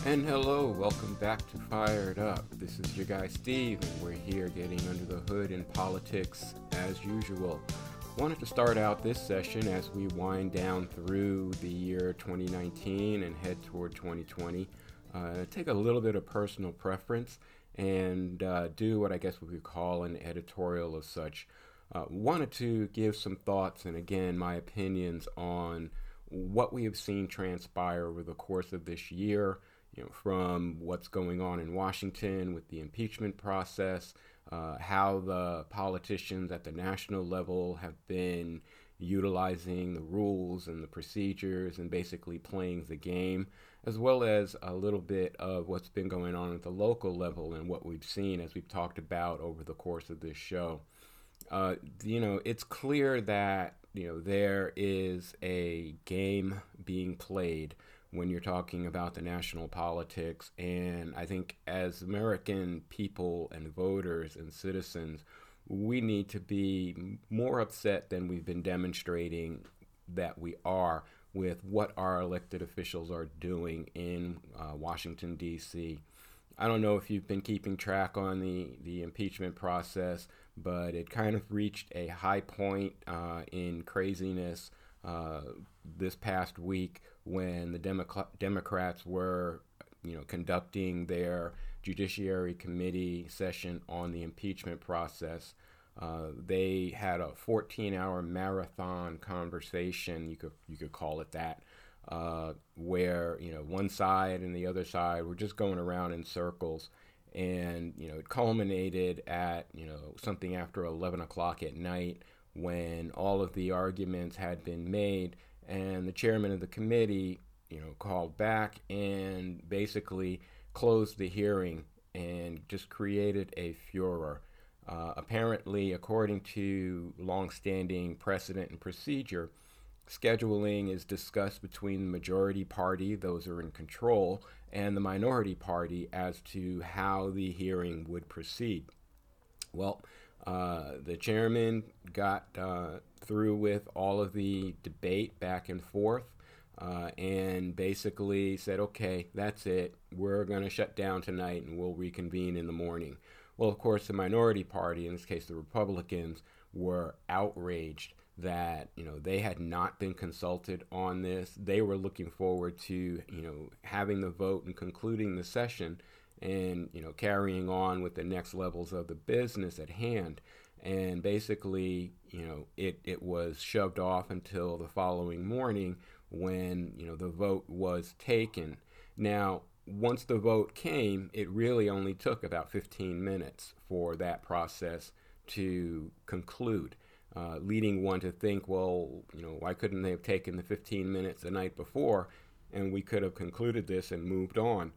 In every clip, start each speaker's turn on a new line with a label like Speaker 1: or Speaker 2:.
Speaker 1: And hello, welcome back to Fired Up. This is your guy Steve, and we're here getting under the hood in politics as usual. Wanted to start out this session as we wind down through the year 2019 and head toward 2020. Take a little bit of personal preference and do what I guess we could call an editorial of such. Wanted to give some thoughts and again my opinions on what we have seen transpire over the course of this year, from what's going on in Washington with the impeachment process, how the politicians at the national level have been utilizing the rules and the procedures and basically playing the game, as well as a little bit of what's been going on at the local level and what we've seen as we've talked about over the course of this show. It's clear that there is a game being played when you're talking about the national politics, and I think as American people and voters and citizens, we need to be more upset than we've been demonstrating that we are with what our elected officials are doing in Washington, D.C. I don't know if you've been keeping track on the impeachment process, but it kind of reached a high point in craziness this past week when the Democrats were, conducting their Judiciary Committee session on the impeachment process. They had a 14-hour marathon conversation, you could call it that, where one side and the other side were just going around in circles, and it culminated at something after 11 o'clock at night when all of the arguments had been made, and the chairman of the committee called back and basically closed the hearing and just created a furor. Apparently, according to longstanding precedent and procedure, scheduling is discussed between the majority party, those who are in control, and the minority party as to how the hearing would proceed. Well, the chairman got through with all of the debate back and forth and basically said, okay, that's it. We're going to shut down tonight and we'll reconvene in the morning. Well, of course, the minority party, in this case the Republicans, were outraged that they had not been consulted on this. They were looking forward to having the vote and concluding the session and carrying on with the next levels of the business at hand. And basically it was shoved off until the following morning when the vote was taken. Now, once the vote came, it really only took about 15 minutes for that process to conclude, leading one to think, well, why couldn't they have taken the 15 minutes the night before and we could have concluded this and moved on?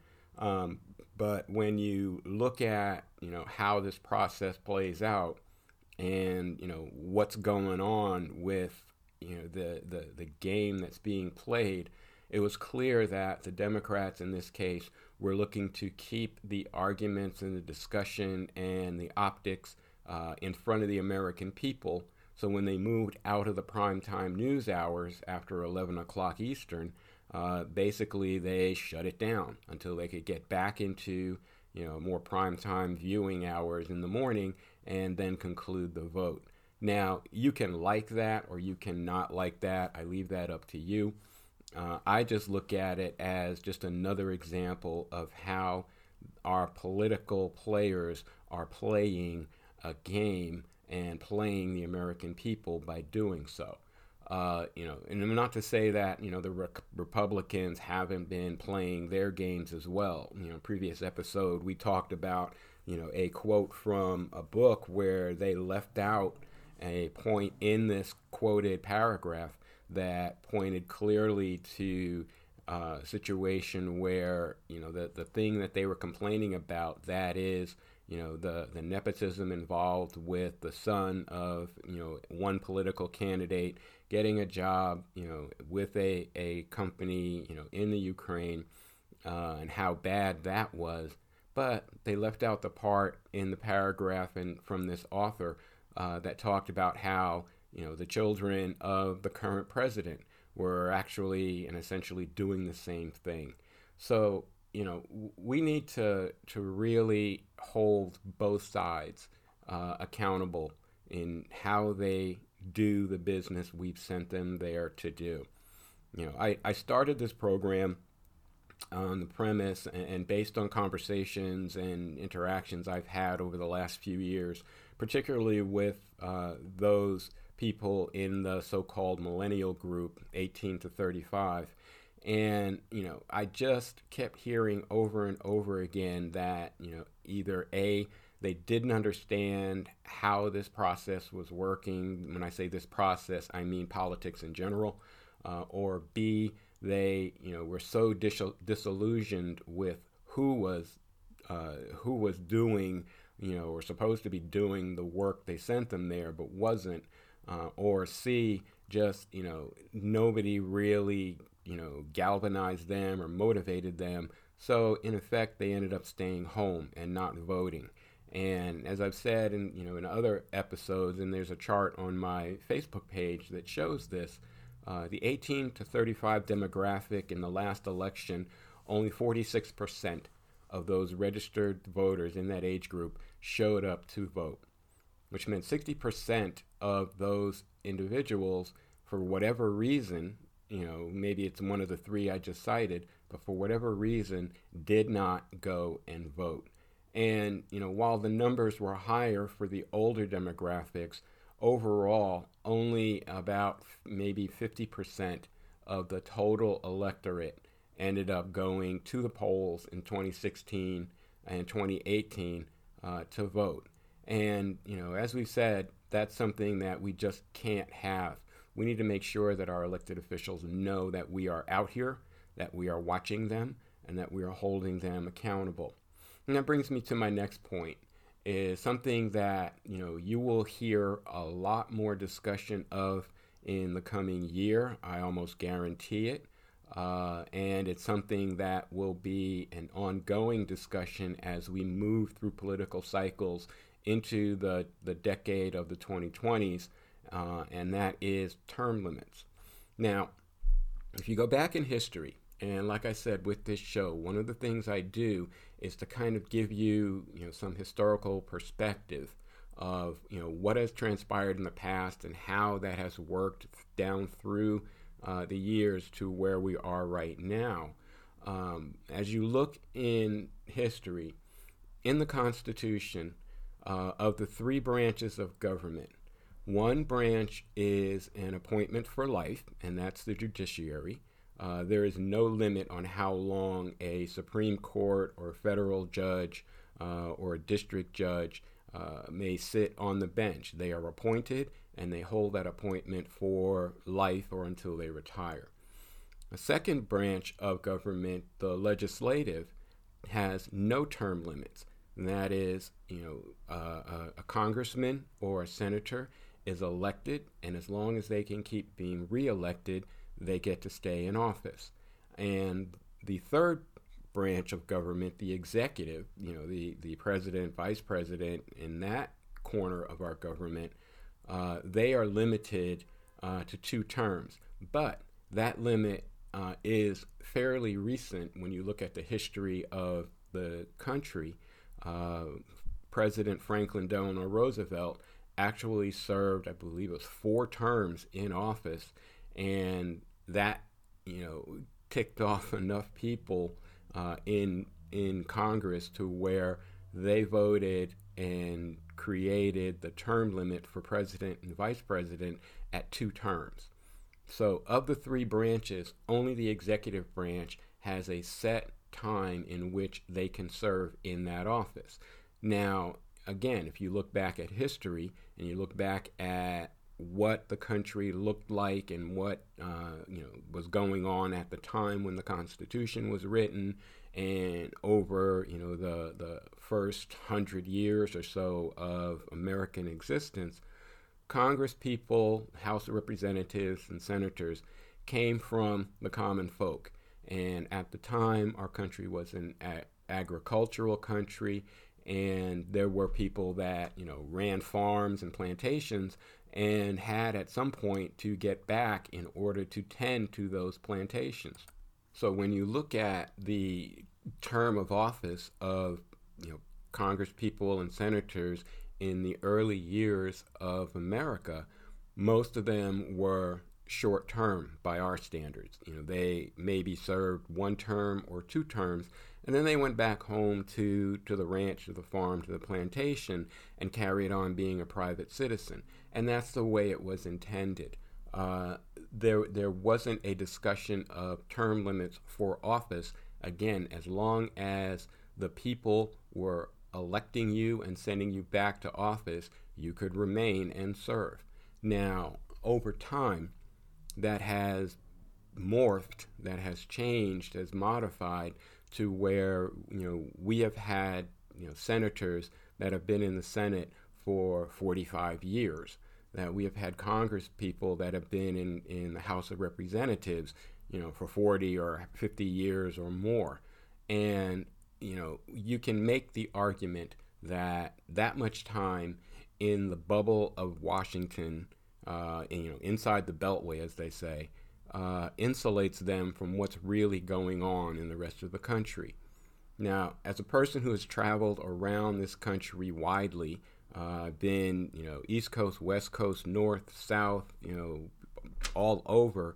Speaker 1: But when you look at how this process plays out and what's going on with the game that's being played, it was clear that the Democrats in this case were looking to keep the arguments and the discussion and the optics in front of the American people. So when they moved out of the primetime news hours after 11 o'clock Eastern, basically they shut it down until they could get back into more primetime viewing hours in the morning and then conclude the vote. Now, you can like that or you cannot like that. I leave that up to you. I just look at it as just another example of how our political players are playing a game and playing the American people by doing so. And not to say that, the Republicans haven't been playing their games as well. Previous episode, we talked about, a quote from a book where they left out a point in this quoted paragraph that pointed clearly to a situation where, the thing that they were complaining about, that is, the nepotism involved with the son of, one political candidate getting a job, with a company, in the Ukraine, and how bad that was. But they left out the part in the paragraph and from this author that talked about how, the children of the current president were actually and essentially doing the same thing. So we need to really hold both sides accountable in how they do the business we've sent them there to do. I started this program on the premise and based on conversations and interactions I've had over the last few years, particularly with those people in the so-called millennial group, 18 to 35. And, I just kept hearing over and over again that, either A, they didn't understand how this process was working. When I say this process, I mean politics in general. Or B, they were so disillusioned with who was doing or supposed to be doing the work they sent them there but wasn't, or C, just nobody really galvanized them or motivated them, so in effect they ended up staying home and not voting. And as I've said in other episodes, and there's a chart on my Facebook page that shows this, the 18 to 35 demographic in the last election, only 46% of those registered voters in that age group showed up to vote, which meant 60% of those individuals, for whatever reason, maybe it's one of the three I just cited, but for whatever reason, did not go and vote. And, while the numbers were higher for the older demographics, overall, only about maybe 50% of the total electorate ended up going to the polls in 2016 and 2018 to vote. And, as we said, that's something that we just can't have. We need to make sure that our elected officials know that we are out here, that we are watching them, and that we are holding them accountable. And that brings me to my next point, is something that, you will hear a lot more discussion of in the coming year. I almost guarantee it. And it's something that will be an ongoing discussion as we move through political cycles into the decade of the 2020s, and that is term limits. Now, if you go back in history, and like I said with this show, one of the things I do is to kind of give you, some historical perspective of, what has transpired in the past and how that has worked down through the years to where we are right now. As you look in history, in the Constitution, of the three branches of government, one branch is an appointment for life, and that's the judiciary. There is no limit on how long a Supreme Court or a federal judge or a district judge may sit on the bench. They are appointed, and they hold that appointment for life or until they retire. A second branch of government, the legislative, has no term limits. And that is, a congressman or a senator is elected, and as long as they can keep being reelected, they get to stay in office. And the third branch of government, the executive, the president, vice president, in that corner of our government, they are limited to 2 terms. But that limit is fairly recent when you look at the history of the country. President Franklin Delano Roosevelt actually served, I believe it was 4 terms in office, and that, ticked off enough people in Congress to where they voted and created the term limit for president and vice president at 2 terms. So of the 3 branches, only the executive branch has a set time in which they can serve in that office. Now, again, if you look back at history and you look back at what the country looked like and what was going on at the time when the Constitution was written, and over the first 100 years or so of American existence, Congress people, House of Representatives, and senators came from the common folk. And at the time, our country was an agricultural country, and there were people that ran farms and plantations and had at some point to get back in order to tend to those plantations. So when you look at the term of office of Congress people and senators in the early years of America, most of them were short term by our standards. They maybe served one term or two terms, and then they went back home to the ranch, to the farm, to the plantation, and carried on being a private citizen. And that's the way it was intended. There wasn't a discussion of term limits for office. Again, as long as the people were electing you and sending you back to office, you could remain and serve. Now, over time, that has morphed, that has changed, has modified to where we have had senators that have been in the Senate for 45 years, that we have had Congress people that have been in the House of Representatives for 40 or 50 years or more. And you can make the argument that much time in the bubble of Washington, inside the Beltway, as they say, insulates them from what's really going on in the rest of the country. Now, as a person who has traveled around this country widely, been, East Coast, West Coast, North, South, all over,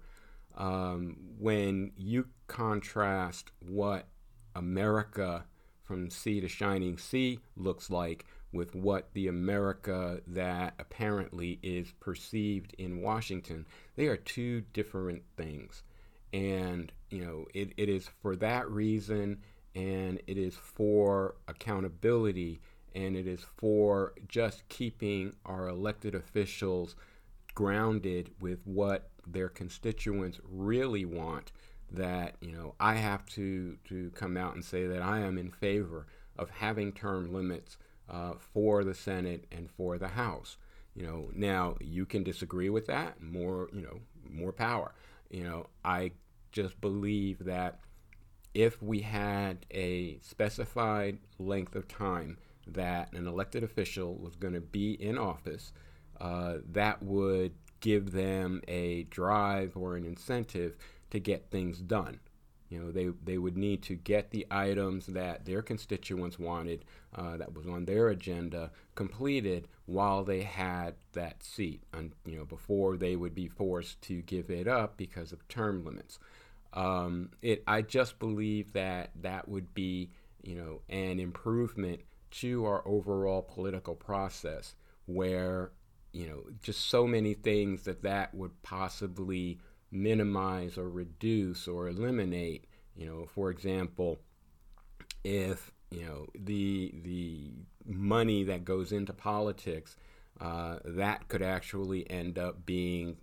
Speaker 1: when you contrast what America from sea to shining sea looks like with what the America that apparently is perceived in Washington, they are two different things. And, it is for that reason, and it is for accountability, and it is for just keeping our elected officials grounded with what their constituents really want, that I have to come out and say that I am in favor of having term limits for the Senate and for the House. Now you can disagree with that. More power. I just believe that if we had a specified length of time that an elected official was going to be in office, that would give them a drive or an incentive to get things done. They would need to get the items that their constituents wanted, that was on their agenda, completed while they had that seat, and before they would be forced to give it up because of term limits. I just believe that would be an improvement to our overall political process, where just so many things that would possibly minimize or reduce or eliminate. For example, if the money that goes into politics, that could actually end up being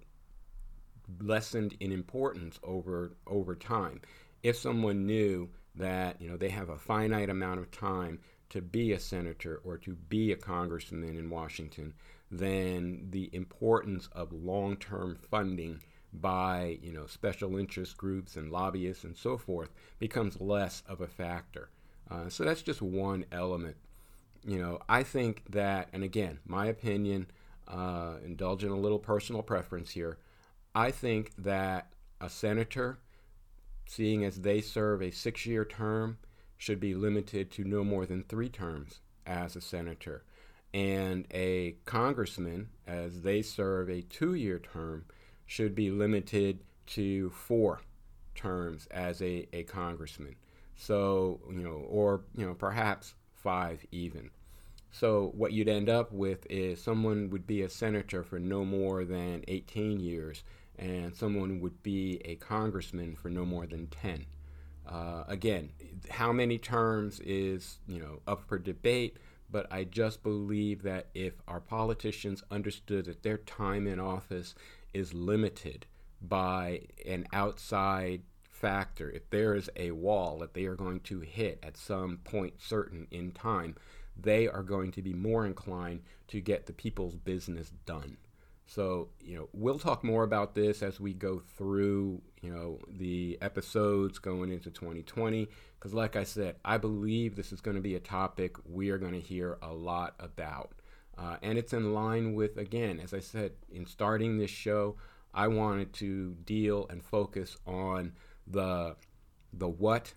Speaker 1: lessened in importance over time. If someone knew that they have a finite amount of time to be a senator or to be a congressman in Washington, then the importance of long-term funding by special interest groups and lobbyists and so forth becomes less of a factor. So that's just one element. I think that, and again, my opinion, indulging a little personal preference here, I think that a senator, seeing as they serve a 6-year term, should be limited to no more than 3 terms as a senator. And a congressman, as they serve a 2-year term, should be limited to 4 terms as a congressman. So, or perhaps 5 even. So what you'd end up with is someone would be a senator for no more than 18 years, and someone would be a congressman for no more than 10. Again, how many terms is up for debate, but I just believe that if our politicians understood that their time in office is limited by an outside factor, if there is a wall that they are going to hit at some point certain in time, they are going to be more inclined to get the people's business done. So, we'll talk more about this as we go through, the episodes going into 2020. Because like I said, I believe this is going to be a topic we are going to hear a lot about. And it's in line with, again, as I said, in starting this show, I wanted to deal and focus on the what,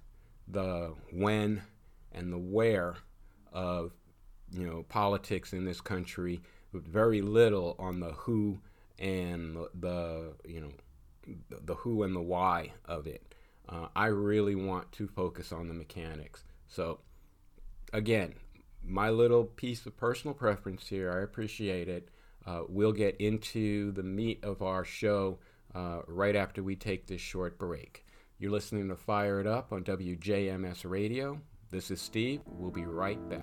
Speaker 1: the when and the where of politics in this country, with very little on the who and the who and the why of it. I really want to focus on the mechanics. So again, my little piece of personal preference here, I appreciate it. We'll get into the meat of our show right after we take this short break. You're listening to Fire It Up on WJMS Radio. This is Steve. We'll be right back.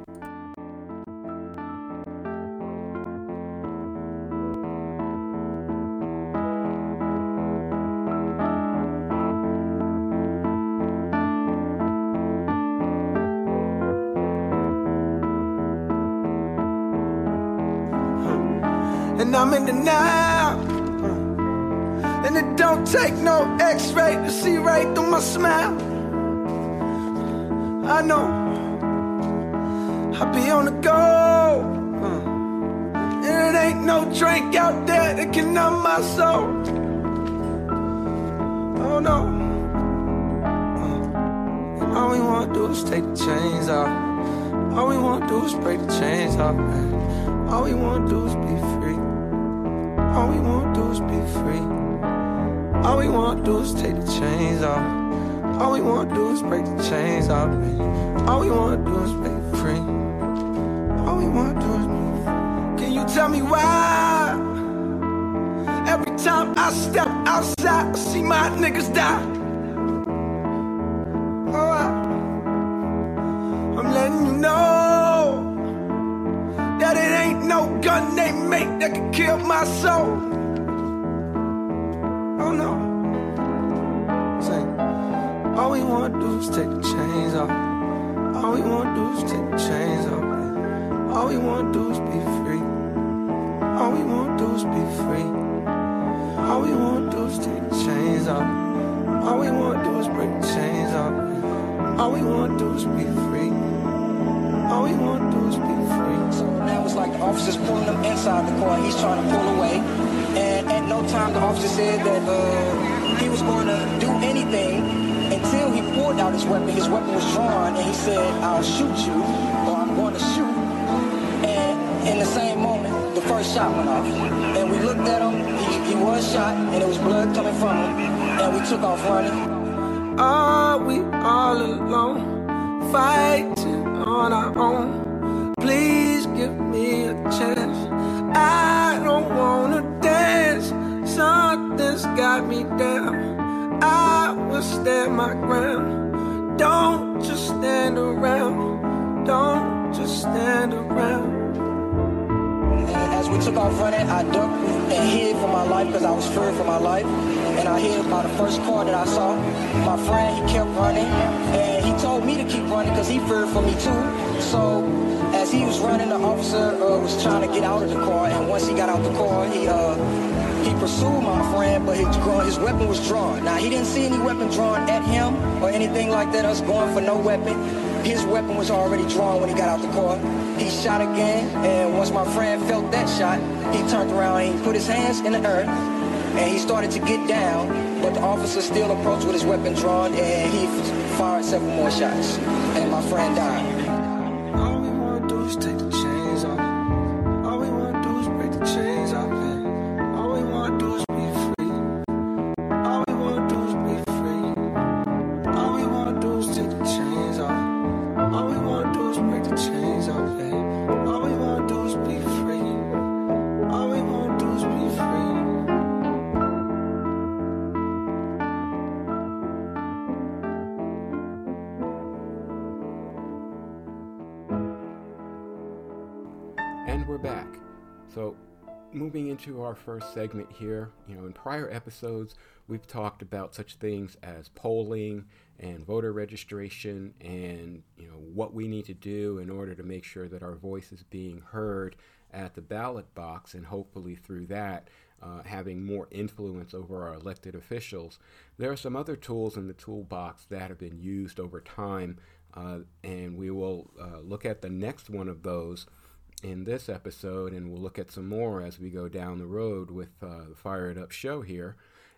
Speaker 2: And I'm in the now, and it don't take no x-ray to see right through my smile. I know I'll be on the go, and it ain't no drink out there that can numb my soul. Oh no, and all we wanna do is take the chains off. All we wanna do is break the chains off, man. All we wanna do is be free. All we wanna do is be free. All we wanna do is take the chains off. All we wanna do is break the chains off, man. All we wanna do is be free. All we wanna do is be free. Can you tell me why? Every time I step outside, I see my niggas die. Oh, I'm letting you know that it ain't no gun they make that can kill my soul. Oh no. Say, all we wanna do is take the chains off. All we wanna do is take the chains off, man. All we wanna do is be free. All we wanna do is be free. All we wanna do is take the chains off. All we wanna do is break the chains off, man. All we wanna do is be free. All we wanna do is be free.
Speaker 3: So now it's like the officers pulling him inside the car. He's trying to pull away. And at no time the officer said that he was going to do anything until he pulled out his weapon. His weapon was drawn and he said, "I'll shoot you," or "I'm going to shoot." And in the same moment, the first shot went off. And we looked at him. He was shot and there was blood coming from him. And we took off running.
Speaker 2: Are we all alone, fighting on our own? Please give me a chance. I don't wanna dance. Something's got me down. I will stand my ground. Don't just stand around. Don't just stand around.
Speaker 3: And as we took off running, I ducked and hid for my life because I was fearing for my life. And I hid by the first car that I saw. My friend, he kept running, and he told me to keep running because he feared for me too. So as he was running, the officer was trying to get out of the car, and once he got out the car, he pursued my friend, but his weapon was drawn. Now, he didn't see any weapon drawn at him or anything like that, us going for no weapon. His weapon was already drawn when he got out the car. He shot again, and once my friend felt that shot, he turned around and he put his hands in the earth, and he started to get down, but the officer still approached with his weapon drawn, and he fired several more shots, and my friend died.
Speaker 2: All we wanna do is take the chains off. All we wanna do is break the chains off, man. All we wanna do is be free. All we wanna do is be free. All we wanna do is take the chains off. All we wanna do is break the chains off, man. All we wanna do is be free. All we wanna do is be free.
Speaker 1: And we're back. So, moving into our first segment here, in prior episodes, we've talked about such things as polling and voter registration and, what we need to do in order to make sure that our voice is being heard at the ballot box, and hopefully through that, having more influence over our elected officials. There are some other tools in the toolbox that have been used over time, and we will look at the next one of those in this episode, and we'll look at some more as we go down the road with the Fire It Up show here.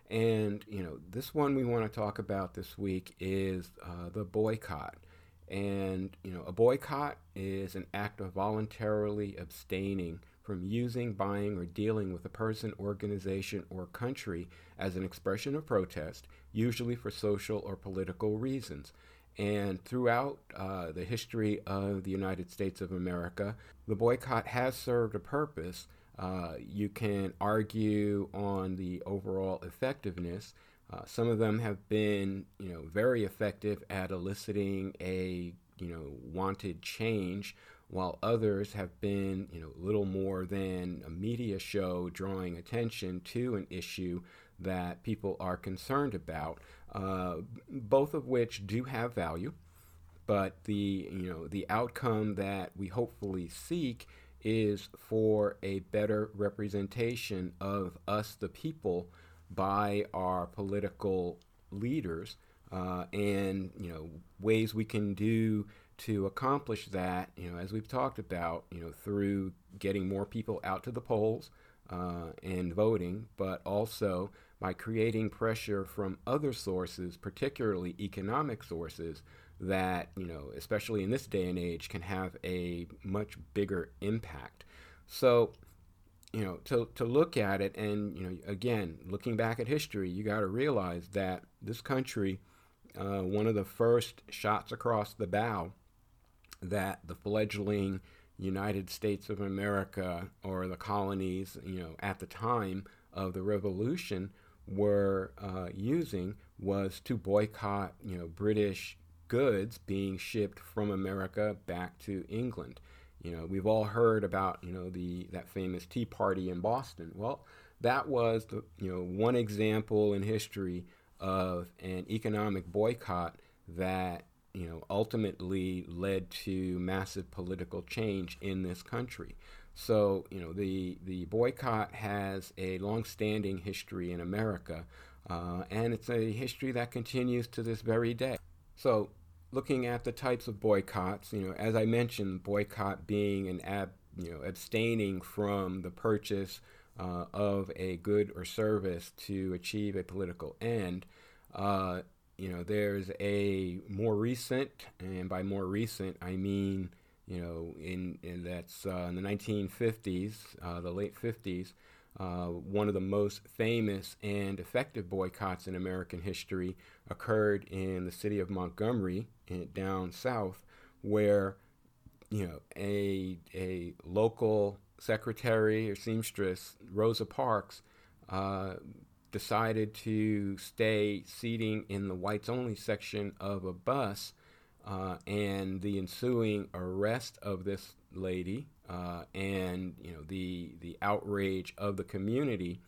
Speaker 1: And, this one we want to talk about this week is the boycott. And, a boycott is an act of voluntarily abstaining from using, buying, or dealing with a person, organization, or country as an expression of protest, usually for social or political reasons. And throughout the history of the United States of America, the boycott has served a purpose. You can argue on the overall effectiveness. Some of them have been, very effective at eliciting a, wanted change, while others have been, little more than a media show drawing attention to an issue that people are concerned about, both of which do have value. But the outcome that we hopefully seek is for a better representation of us, the people, by our political leaders, and ways we can do to accomplish that. As we've talked about, through getting more people out to the polls and voting, but also by creating pressure from other sources, particularly economic sources, that, especially in this day and age, can have a much bigger impact. So, to look at it, and, again, looking back at history, you got to realize that this country, one of the first shots across the bow that the fledgling United States of America, or the colonies, at the time of the Revolution, were using, was to boycott, British goods being shipped from America back to England. We've all heard about, that famous Tea Party in Boston. Well, that was the, one example in history of an economic boycott that, ultimately led to massive political change in this country. So, the boycott has a long-standing history in America, and it's a history that continues to this very day. So, looking at the types of boycotts, as I mentioned, boycott being an abstaining from the purchase of a good or service to achieve a political end. There's a more recent, and by more recent I mean, in that's in the 1950s, the late 50s. One of the most famous and effective boycotts in American history occurred in the city of Montgomery, down south, where a local secretary or seamstress, Rosa Parks, decided to stay seating in the whites-only section of a bus, and the ensuing arrest of this lady, and the outrage of the community,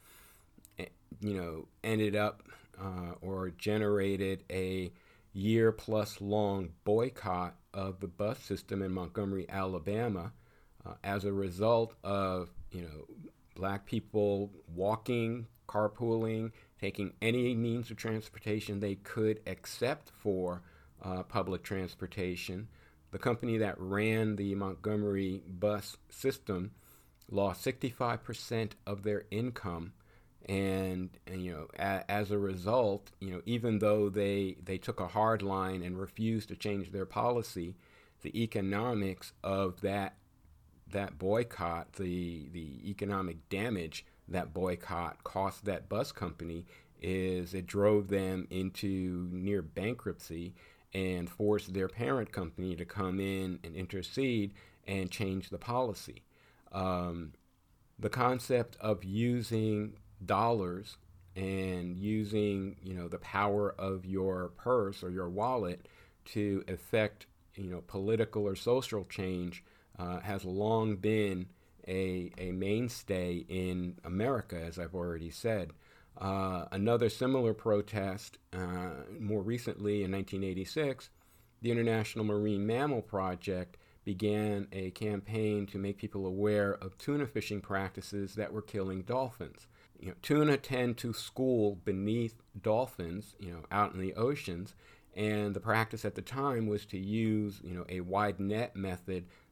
Speaker 1: ended up or generated a year-plus long boycott of the bus system in Montgomery, Alabama, as a result of black people walking, carpooling, taking any means of transportation they could except for public transportation. The company that ran the Montgomery bus system lost 65% of their income, and as a result, even though they took a hard line and refused to change their policy, the economics of that boycott, the economic damage that boycott cost that bus company, is it drove them into near bankruptcy and forced their parent company to come in and intercede and change the policy. The concept of using dollars and using the power of your purse or your wallet to affect political or social change has long been a mainstay in America, as I've already said. Another similar protest, more recently in 1986, the International Marine Mammal Project began a campaign to make people aware of tuna fishing practices that were killing dolphins. Tuna tend to school beneath dolphins, out in the oceans, and the practice at the time was to use, a wide net method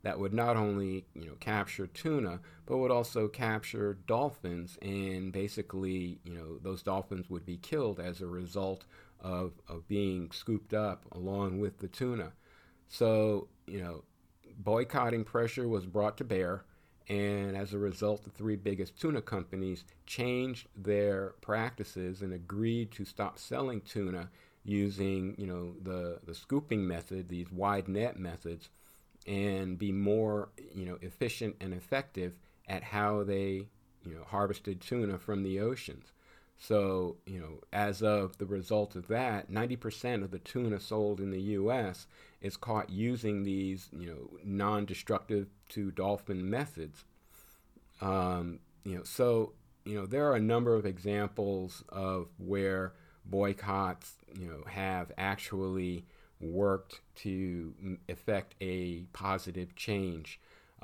Speaker 1: that would not only, capture tuna, but would also capture dolphins, and basically, those dolphins would be killed as a result of being scooped up along with the tuna. So, boycotting pressure was brought to bear, and as a result, the three biggest tuna companies changed their practices and agreed to stop selling tuna using, the scooping method, these wide net methods, and be more, efficient and effective at how they, harvested tuna from the oceans. So, as of the result of that, 90% of the tuna sold in the U.S. is caught using these, non-destructive to dolphin methods. There are a number of examples of where boycotts, have actually worked to effect a positive change.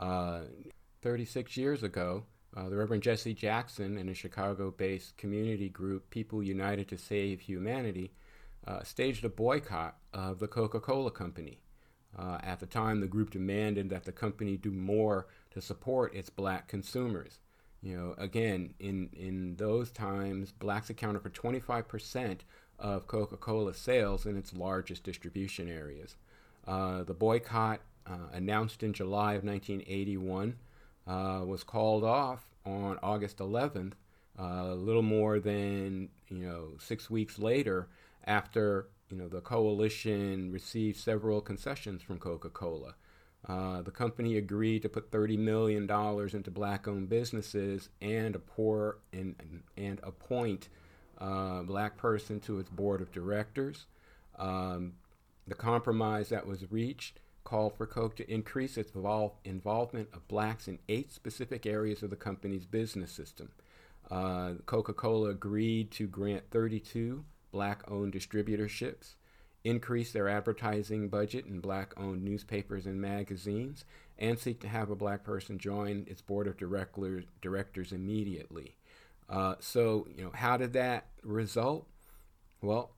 Speaker 1: 36 years ago, the Reverend Jesse Jackson and a Chicago-based community group, People United to Save Humanity, staged a boycott of the Coca-Cola Company. At the time, the group demanded that the company do more to support its black consumers. Again, in those times, blacks accounted for 25% of Coca-Cola sales in its largest distribution areas. The boycott, announced in July of 1981, was called off on August 11th, a little more than 6 weeks later, after the coalition received several concessions from Coca-Cola. The company agreed to put $30 million into black-owned businesses and appoint a black person to its board of directors. The compromise that was reached called for Coke to increase its involvement of blacks in 8 specific areas of the company's business system. Coca-Cola agreed to grant 32 black-owned distributorships, increase their advertising budget in black-owned newspapers and magazines, and seek to have a black person join its board of directors immediately. How did that result? Well,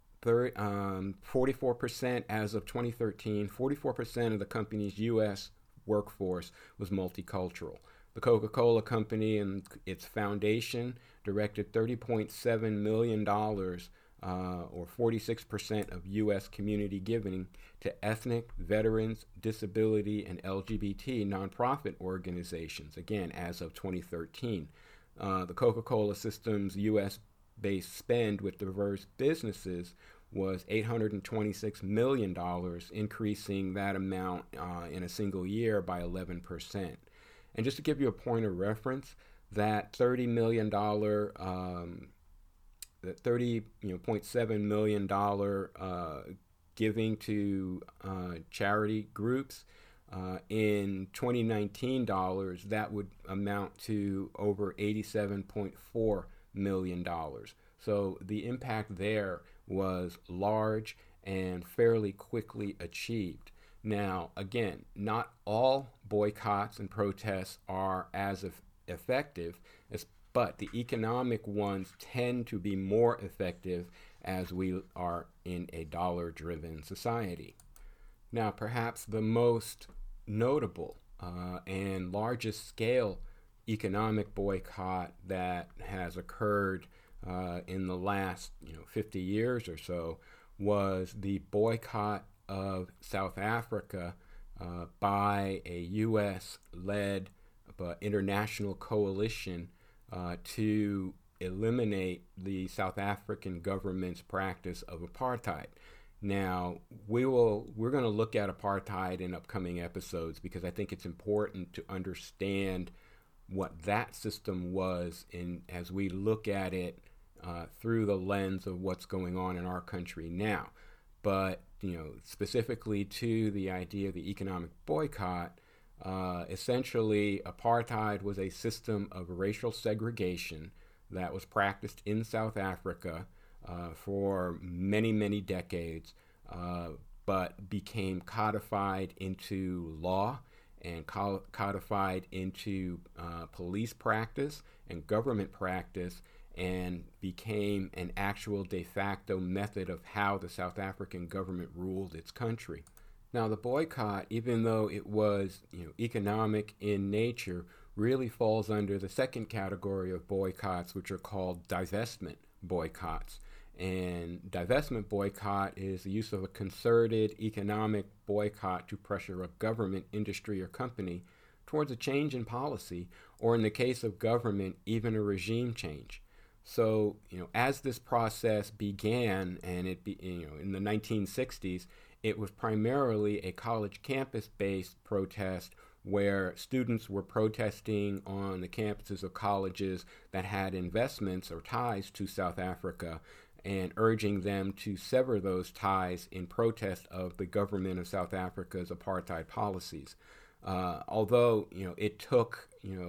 Speaker 1: 44% as of 2013, 44% of the company's U.S. workforce was multicultural. The Coca-Cola Company and its foundation directed $30.7 million, or 46% of U.S. community giving, to ethnic, veterans, disability, and LGBT nonprofit organizations, again, as of 2013. The Coca-Cola system's U.S.-based spend with diverse businesses was $826 million, increasing that amount in a single year by 11%. And just to give you a point of reference, that $30 million, that $30.7 million giving to charity groups, in 2019 dollars, that would amount to over $87.4 million. So the impact there was large and fairly quickly achieved. Now, again, not all boycotts and protests are as effective, but the economic ones tend to be more effective as we are in a dollar-driven society. Now, perhaps the most notable and largest scale economic boycott that has occurred in the last 50 years or so was the boycott of South Africa by a U.S.-led but international coalition to eliminate the South African government's practice of apartheid. Now, we're going to look at apartheid in upcoming episodes because I think it's important to understand what that system was as we look at it through the lens of what's going on in our country now. But, specifically to the idea of the economic boycott, essentially apartheid was a system of racial segregation that was practiced in South Africa for many, many decades, but became codified into law and codified into police practice and government practice, and became an actual de facto method of how the South African government ruled its country. Now, the boycott, even though it was, economic in nature, really falls under the second category of boycotts, which are called divestment boycotts. And divestment boycott is the use of a concerted economic boycott to pressure a government, industry, or company towards a change in policy, or in the case of government, even a regime change. So, as this process began, and in the 1960s, it was primarily a college campus-based protest where students were protesting on the campuses of colleges that had investments or ties to South Africa and urging them to sever those ties in protest of the government of South Africa's apartheid policies. Although, it took,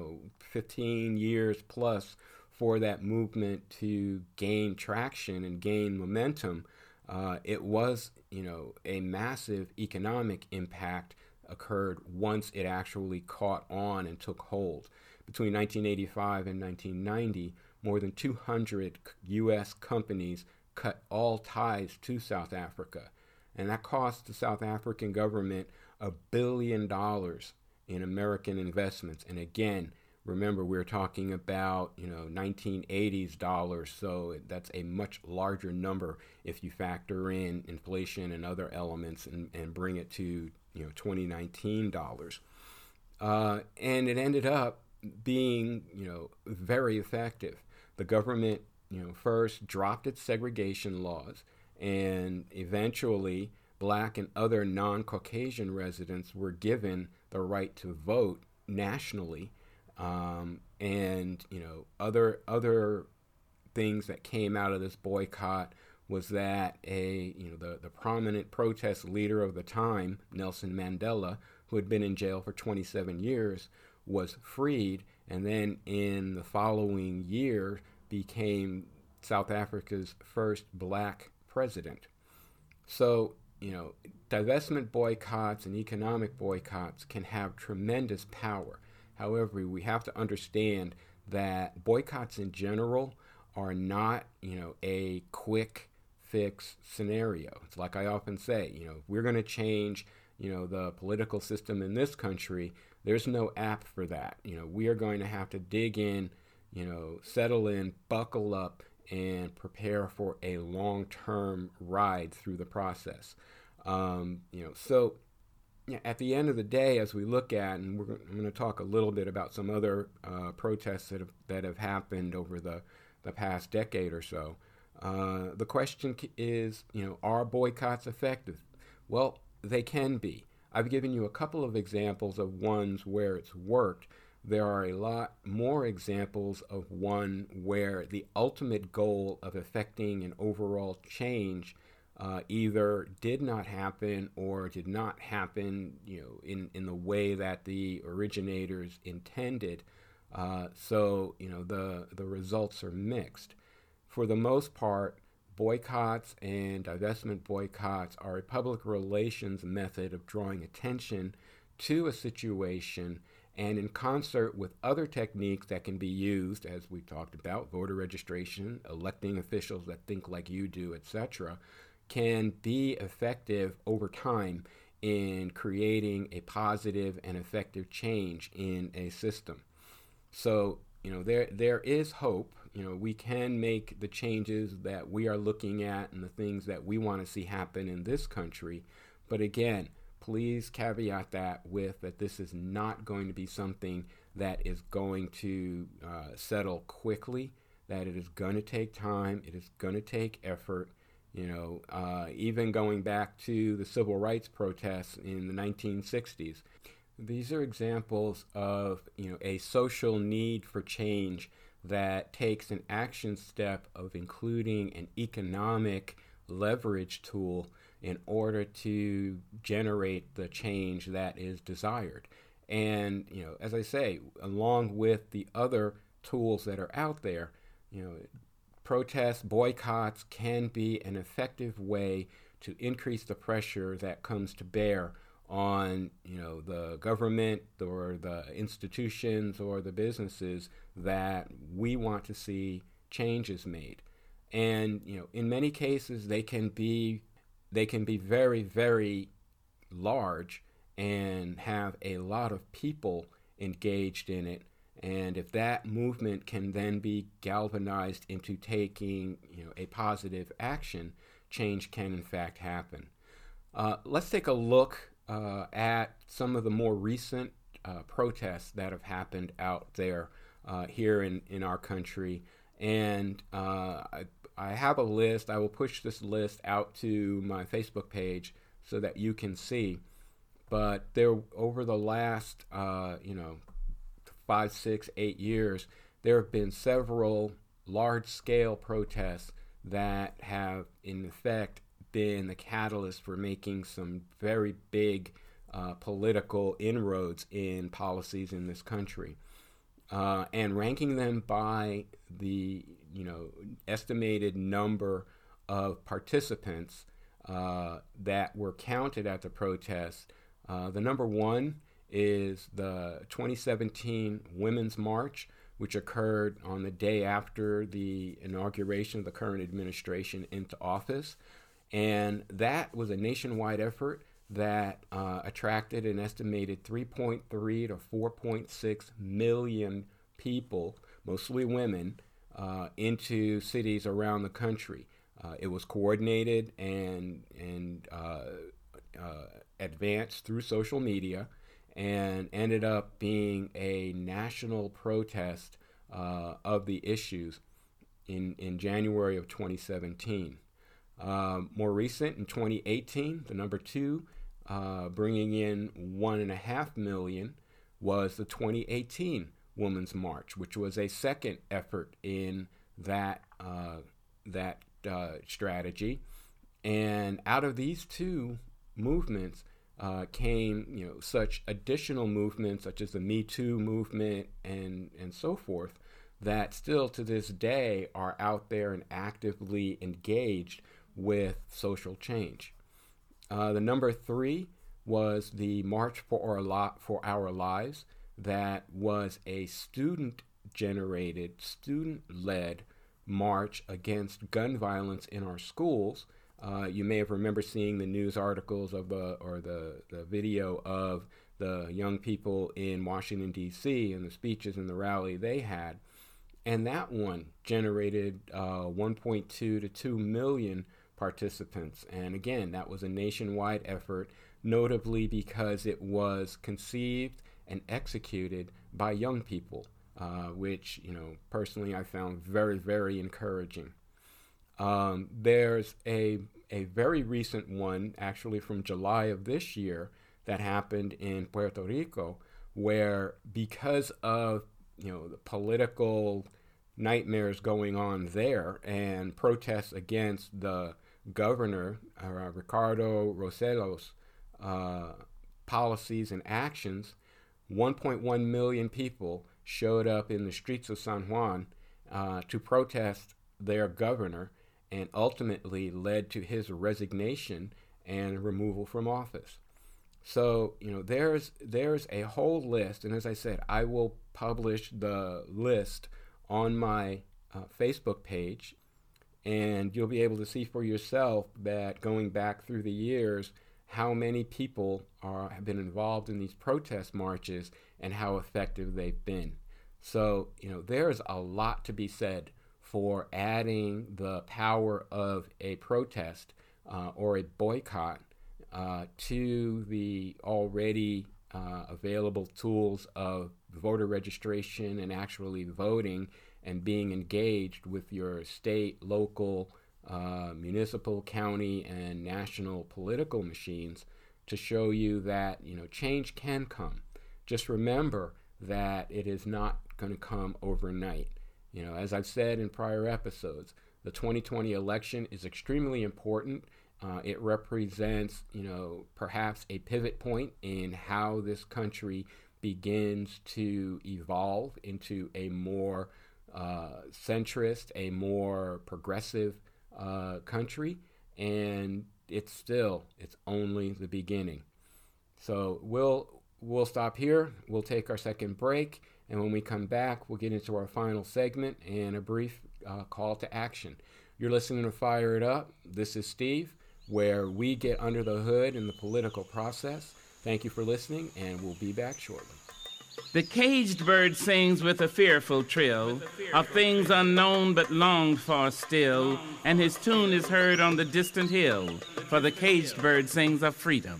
Speaker 1: 15 years plus for that movement to gain traction and gain momentum, it was, a massive economic impact occurred once it actually caught on and took hold. Between 1985 and 1990, more than 200 U.S. companies cut all ties to South Africa, and that cost the South African government $1 billion in American investments. And again, remember, we're talking about 1980s dollars, so that's a much larger number if you factor in inflation and other elements and bring it to 2019 dollars. And it ended up being very effective. The government first dropped its segregation laws, and eventually Black and other non-Caucasian residents were given the right to vote nationally. And other things that came out of this boycott was that the prominent protest leader of the time, Nelson Mandela, who had been in jail for 27 years, was freed, and then in the following year became South Africa's first Black president. So, divestment boycotts and economic boycotts can have tremendous power. However, we have to understand that boycotts in general are not, a quick fix scenario. It's like I often say, if we're going to change, the political system in this country, there's no app for that. We are going to have to dig in, settle in, buckle up, and prepare for a long-term ride through the process. So at the end of the day, as we look at, and I'm going to talk a little bit about some other protests that have happened over the past decade or so. The question is, are boycotts effective? Well, they can be. I've given you a couple of examples of ones where it's worked. There are a lot more examples of one where the ultimate goal of effecting an overall change either did not happen or did not happen, in the way that the originators intended. So the results are mixed. For the most part, boycotts and divestment boycotts are a public relations method of drawing attention to a situation, and in concert with other techniques that can be used, as we talked about, voter registration, electing officials that think like you do, etc., can be effective over time in creating a positive and effective change in a system. So, there is hope. We can make the changes that we are looking at and the things that we want to see happen in this country. But again, please caveat that with that this is not going to be something that is going to settle quickly, that it is going to take time, it is going to take effort. Even going back to the civil rights protests in the 1960s. These are examples of, a social need for change that takes an action step of including an economic leverage tool in order to generate the change that is desired. And, as I say, along with the other tools that are out there, protests, boycotts can be an effective way to increase the pressure that comes to bear on, the government or the institutions or the businesses that we want to see changes made. And, in many cases, they can be very, very large and have a lot of people engaged in it, and if that movement can then be galvanized into taking, a positive action, change can in fact happen. Let's take a look at some of the more recent protests that have happened out there here in our country. And I have a list. I will push this list out to my Facebook page so that you can see. But there, over the last, 5, 6, 8 years, there have been several large-scale protests that have, in effect, been the catalyst for making some very big political inroads in policies in this country. And ranking them by the estimated number of participants that were counted at the protest, the number one is the 2017 Women's March, which occurred on the day after the inauguration of the current administration into office. And that was a nationwide effort that attracted an estimated 3.3 to 4.6 million people, mostly women, into cities around the country. It was coordinated and advanced through social media, and ended up being a national protest of the issues in January of 2017. More recent, in 2018, the number two, bringing in 1.5 million, was the 2018 Women's March, which was a second effort in that strategy. And out of these two movements came, such additional movements such as the Me Too movement and so forth, that still to this day are out there and actively engaged with social change. The number three was the March for Our Lives. That was a student-generated, student-led march against gun violence in our schools. You may have remembered seeing the news articles of the video of the young people in Washington, D.C. and the speeches and the rally they had. And that one generated 1.2 to 2 million participants. And again, that was a nationwide effort, notably because it was conceived and executed by young people, which, personally I found very, very encouraging. There's a very recent one, actually from July of this year, that happened in Puerto Rico, where because of, the political nightmares going on there and protests against the governor, Ricardo Rossello's policies and actions, 1.1 million people showed up in the streets of San Juan to protest their governor, and ultimately led to his resignation and removal from office. So, there's a whole list, and as I said, I will publish the list on my Facebook page, and you'll be able to see for yourself that going back through the years, how many people have been involved in these protest marches and how effective they've been. So, there's a lot to be said for adding the power of a protest or a boycott to the already available tools of voter registration and actually voting and being engaged with your state, local, municipal, county, and national political machines to show you that, change can come. Just remember that it is not going to come overnight. As I've said in prior episodes, the 2020 election is extremely important. It represents, perhaps a pivot point in how this country begins to evolve into a more centrist, a more progressive country, and it's only the beginning. So we'll stop here. We'll take our second break, and when we come back, we'll get into our final segment and a brief call to action. You're listening to Fire It Up. This is Steve. where we get under the hood in the political process. Thank you for listening, and we'll be back shortly.
Speaker 4: The caged bird sings with a fearful trill of things unknown but longed for still, and his tune is heard on the distant hill, for the caged bird sings of freedom.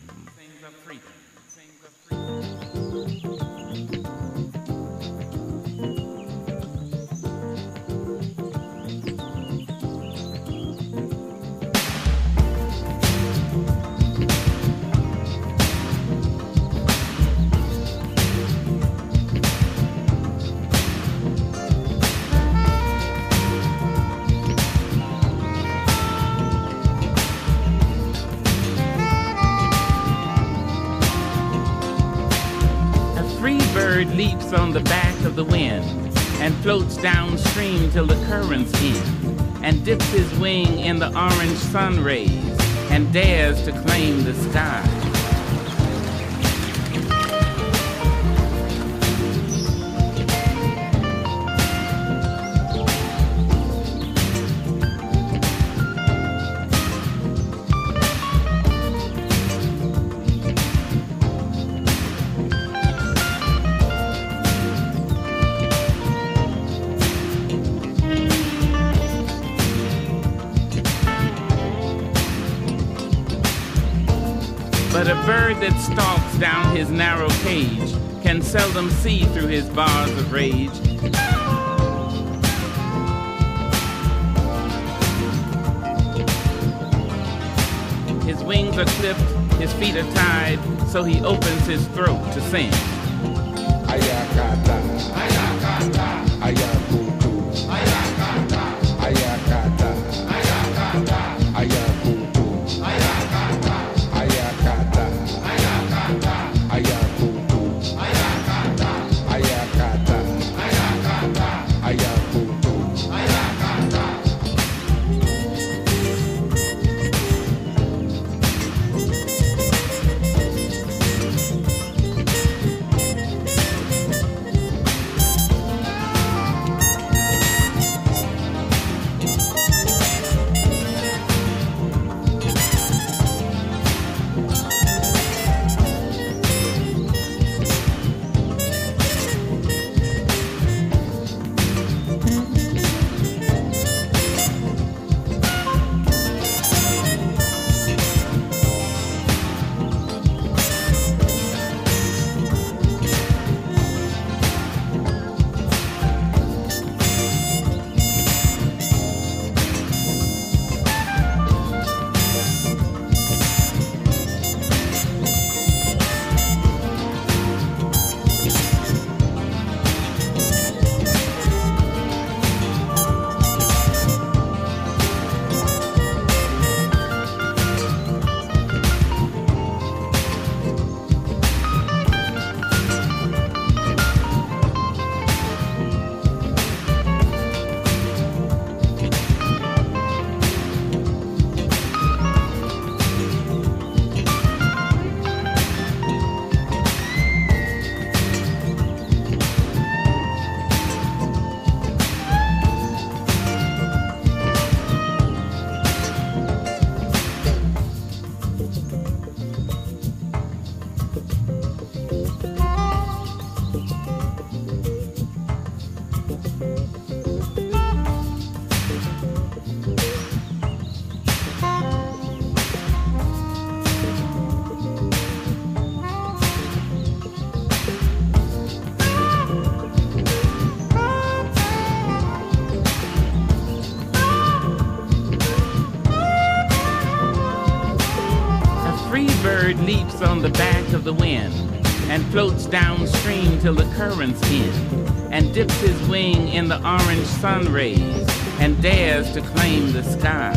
Speaker 4: Leaps on the back of the wind and floats downstream till the currents end, and dips his wing in the orange sun rays and dares to claim the sky. But a bird that stalks down his narrow cage can seldom see through his bars of rage. His wings are clipped, his feet are tied, so he opens his throat to sing.
Speaker 5: Ayakata, ayakata, ayakutu, ayakata, ayakata, ayakata, ayakutu, ayakata, ayakata, ayakata, ayakutu, ayakata, ayakata, ayakata, ayakutu, ayakata.
Speaker 4: Leaps on the back of the wind and floats downstream till the currents end, and dips his wing in the orange sun rays and dares to claim the sky.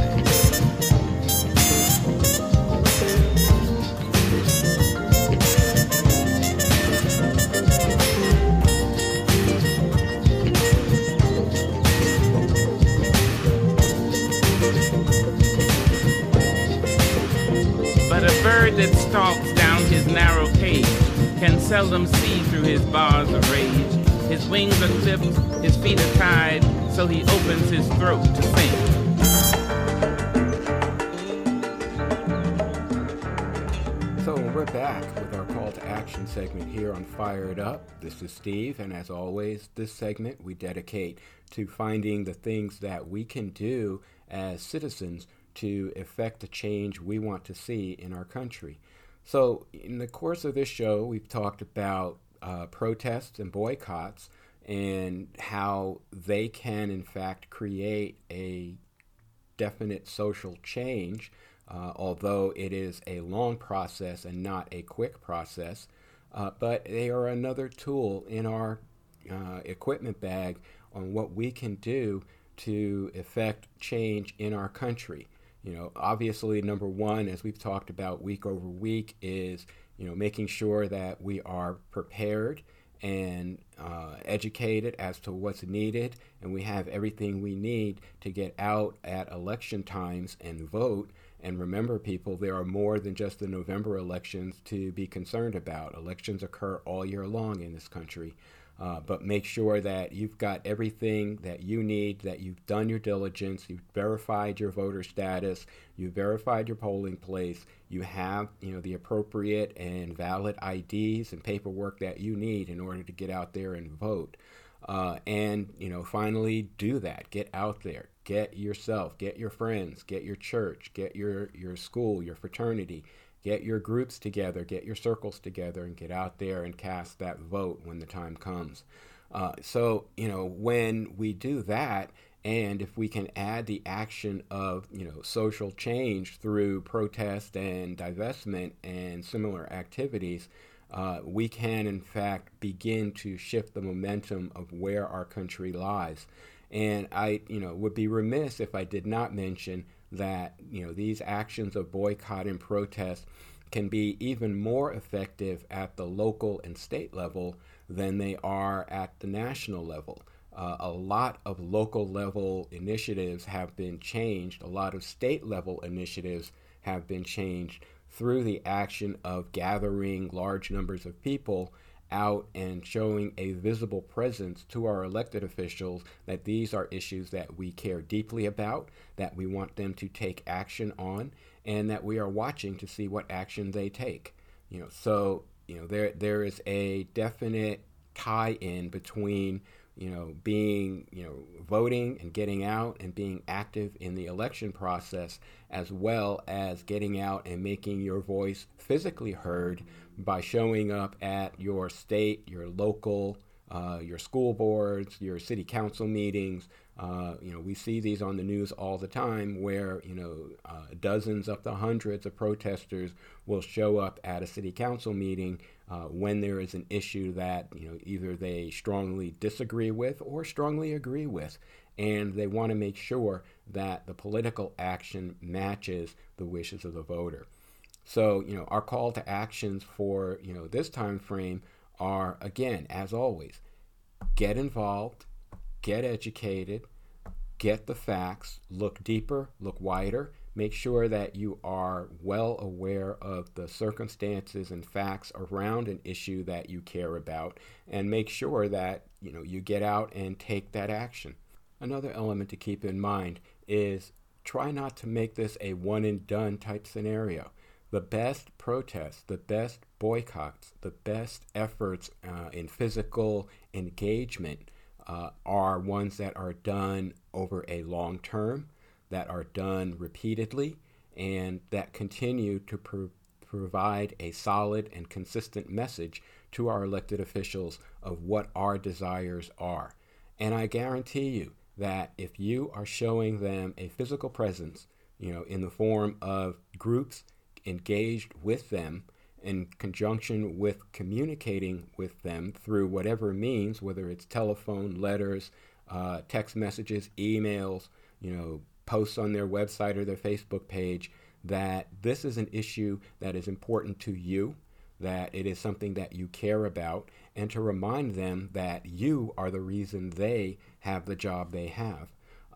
Speaker 4: But a bird that stalks down his narrow cage can seldom see through his bars of rage. His wings are clipped, his feet are tied, so he opens his throat to sing.
Speaker 1: we're back with our call to action segment here on Fire It Up. This is Steve, and as always, this segment we dedicate to finding the things that we can do as citizens to effect the change we want to see in our country. So in the course of this show, we've talked about protests and boycotts and how they can, in fact, create a definite social change, although it is a long process and not a quick process. But they are another tool in our equipment bag on what we can do to effect change in our country. You know, obviously, number one, as we've talked about week over week, is, you know, making sure that we are prepared and educated as to what's needed, and we have everything we need to get out at election times and vote. And remember, people, there are more than just the November elections to be concerned about. Elections occur all year long in this country. But make sure that you've got everything that you need, that you've done your diligence, you've verified your voter status, you've verified your polling place, you have, you know, the appropriate and valid IDs and paperwork that you need in order to get out there and vote. And, you know, finally do that. Get out there. Get yourself, get your friends, get your church, get your school, your fraternity. Get your groups together, get your circles together, and get out there and cast that vote when the time comes. So, you know, when we do that, and if we can add the action of, you know, social change through protest and divestment and similar activities, we can, in fact, begin to shift the momentum of where our country lies. And I, you know, would be remiss if I did not mention that, you know, these actions of boycott and protest can be even more effective at the local and state level than they are at the national level. A lot of local level initiatives have been changed. A lot of state level initiatives have been changed through the action of gathering large numbers of people out and showing a visible presence to our elected officials that these are issues that we care deeply about, that we want them to take action on, and that we are watching to see what action they take. You know, so, you know, there is a definite tie-in between, you know, being, you know, voting and getting out and being active in the election process, as well as getting out and making your voice physically heard by showing up at your state, your local, your school boards, your city council meetings. You know, we see these on the news all the time where, you know, dozens up to hundreds of protesters will show up at a city council meeting when there is an issue that, you know, either they strongly disagree with or strongly agree with. And they want to make sure that the political action matches the wishes of the voter. So, you know, our call to actions for, you know, this time frame are, again, as always, get involved, get educated, get the facts, look deeper, look wider, make sure that you are well aware of the circumstances and facts around an issue that you care about, and make sure that, you know, you get out and take that action. Another element to keep in mind is try not to make this a one and done type scenario. The best protests, the best boycotts, the best efforts in physical engagement are ones that are done over a long term, that are done repeatedly, and that continue to provide a solid and consistent message to our elected officials of what our desires are. And I guarantee you that if you are showing them a physical presence, you know, in the form of groups engaged with them in conjunction with communicating with them through whatever means, whether it's telephone, letters, text messages, emails, you know, posts on their website or their Facebook page, that this is an issue that is important to you, that it is something that you care about, and to remind them that you are the reason they have the job they have.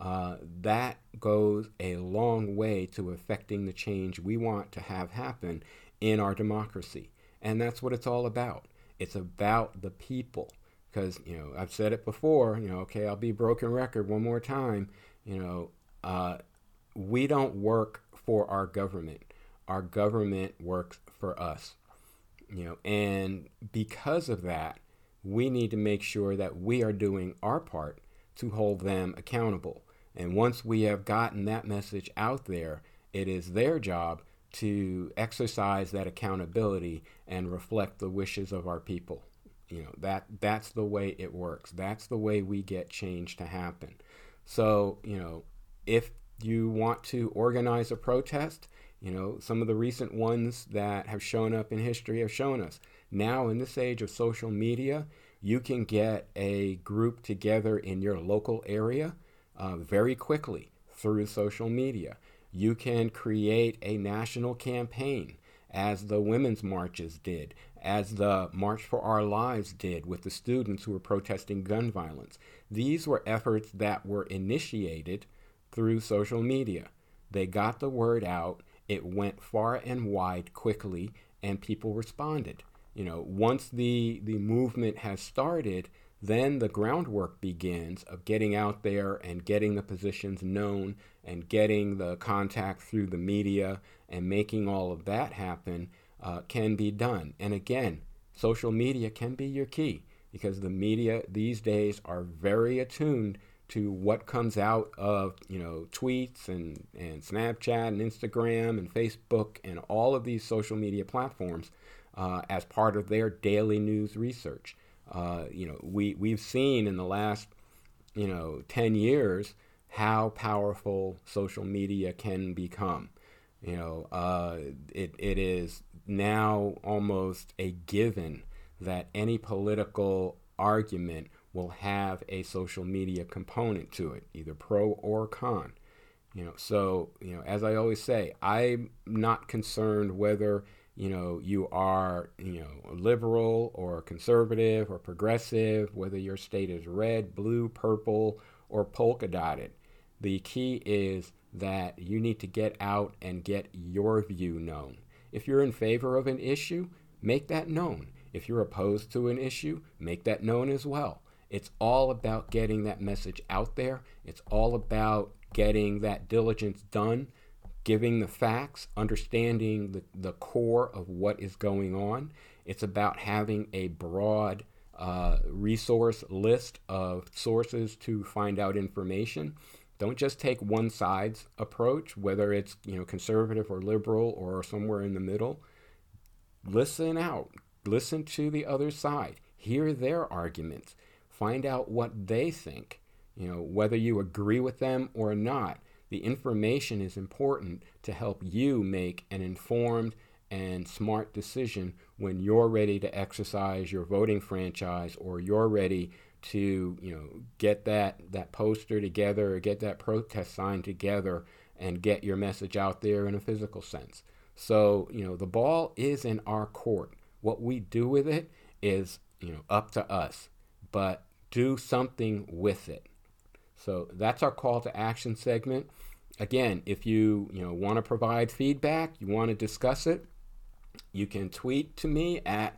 Speaker 1: That goes a long way to affecting the change we want to have happen in our democracy. And that's what it's all about. It's about the people. Because, you know, I've said it before, you know, okay, I'll be broken record one more time. You know, we don't work for our government. Our government works for us. And because of that, we need to make sure that we are doing our part to hold them accountable. And once we have gotten that message out there, it is their job to exercise that accountability and reflect the wishes of our people. That's the way it works. That's the way we get change to happen. So, if you want to organize a protest, some of the recent ones that have shown up in history have shown us. Now, in this age of social media, you can get a group together in your local area very quickly through social media. You can create a national campaign, as the women's marches did, as the March for Our Lives did with the students who were protesting gun violence. These were efforts that were initiated through social media. They got the word out, it went far and wide quickly, and people responded. Once the movement has started, then the groundwork begins of getting out there and getting the positions known and getting the contact through the media and making all of that happen can be done. And again, social media can be your key, because the media these days are very attuned to what comes out of tweets and Snapchat and Instagram and Facebook and all of these social media platforms as part of their daily news research. We've seen in the last 10 years how powerful social media can become. It is now almost a given that any political argument will have a social media component to it, either pro or con. So as I always say, I'm not concerned whether you are liberal or conservative or progressive, whether your state is red, blue, purple, or polka dotted. The key is that you need to get out and get your view known. If you're in favor of an issue, make that known. If you're opposed to an issue, make that known as well. It's all about getting that message out there. It's all about getting that diligence done, giving the facts, understanding the core of what is going on. It's about having a broad resource list of sources to find out information. Don't just take one side's approach, whether it's conservative or liberal or somewhere in the middle. Listen out. Listen to the other side. Hear their arguments. Find out what they think. Whether you agree with them or not, the information is important to help you make an informed and smart decision when you're ready to exercise your voting franchise, or you're ready to get that poster together or get that protest sign together and get your message out there in a physical sense. So the ball is in our court. What we do with it is up to us, but do something with it. So that's our call to action segment. Again, if you want to provide feedback, you want to discuss it, you can tweet to me at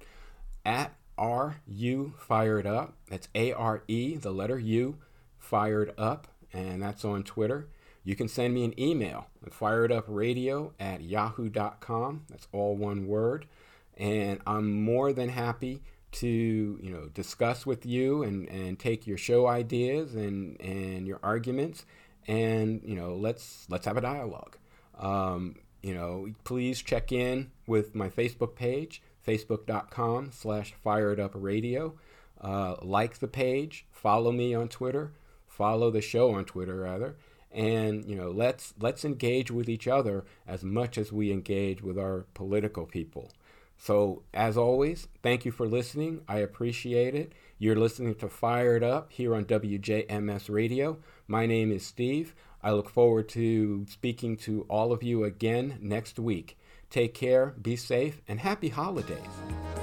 Speaker 1: RUFiredUp. That's ARE, the letter U, fired up, and that's on Twitter. You can send me an email at firedupradio@yahoo.com. That's all one word. And I'm more than happy to discuss with you and take your show ideas and your arguments, and let's have a dialogue. Please check in with my Facebook page, facebook.com/firedupradio. Like the page, follow me on Twitter, follow the show on Twitter rather, and let's engage with each other as much as we engage with our political people. So, as always, thank you for listening. I appreciate it. You're listening to Fired Up here on WJMS Radio. My name is Steve. I look forward to speaking to all of you again next week. Take care, be safe, and happy holidays.